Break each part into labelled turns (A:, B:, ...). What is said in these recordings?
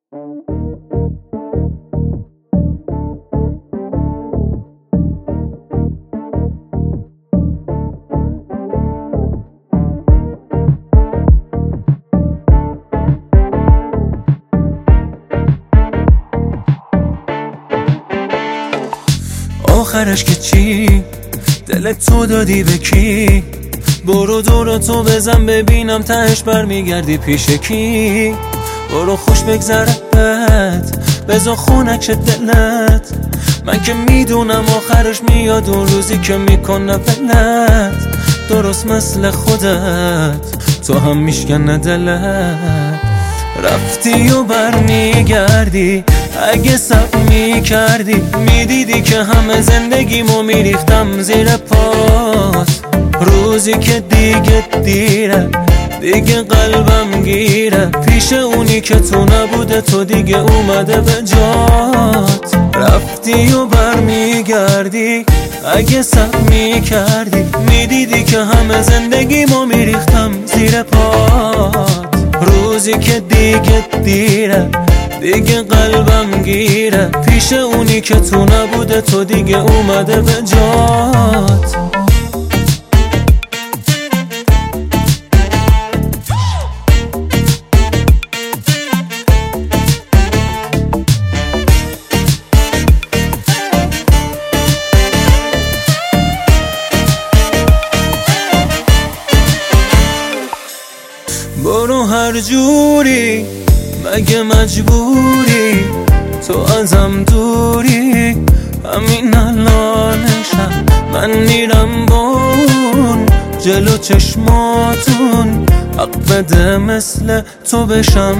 A: آخرش که چی؟ دلت تو دادی به کی؟ برو دور تو بزن ببینم تهش برمیگردی پیش کی؟ برو خوش بگذره بهت بذار خونک دلت، من که میدونم آخرش میاد اون روزی که میکنه ولت، درست مثل خودت تو هم میشکنه دلت. رفتی و برمیگردی، اگه صبر میکردی میدیدی که همه زندگیمو میریختم زیر پات. روزی که دیگه دیره، دیگه قلبم گیره، پیش اونی که تو نبوده تو دیگه اومده به جات. رفتی و برمیگردی، اگه صبر میکردی میدیدی که همه زندگیمو میریختم زیر پات. روزی که دیگه دیره، دیگه قلبم گیره، پیش اونی که تو نبوده تو دیگه اومده به جات. برو هر جوری، مگه مجبوری؟ تو ازم دوری، همین الانشم من میرم بون جلو چشماتون، حق بده مثل تو بشم.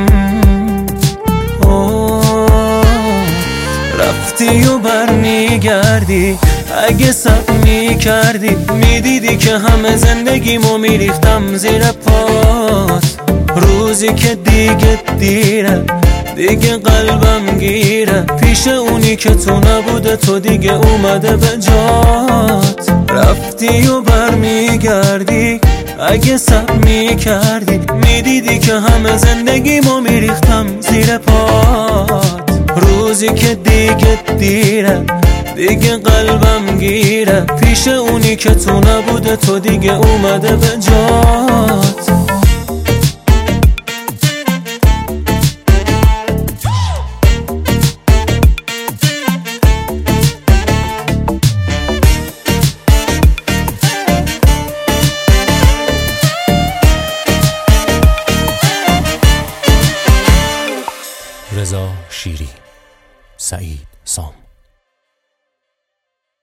A: رفتی و برمیگردی، اگه صبر میکردی میدیدی که همه زندگیمو میریختم زیر پات. روزی که دیگه دیره، دیگه قلبم گیره، پیش اونی که تو نبوده تو دیگه اومده به جات. رفتی و برمیگردی، اگه صبر میکردی میدیدی که همه زندگیمو میریختم زیر پات. روزی که دیگه دیره، دیگه قلبم گیره، پیش اونی که تو نبوده تو دیگه اومده به جات.
B: رضا شیری، سعید سام.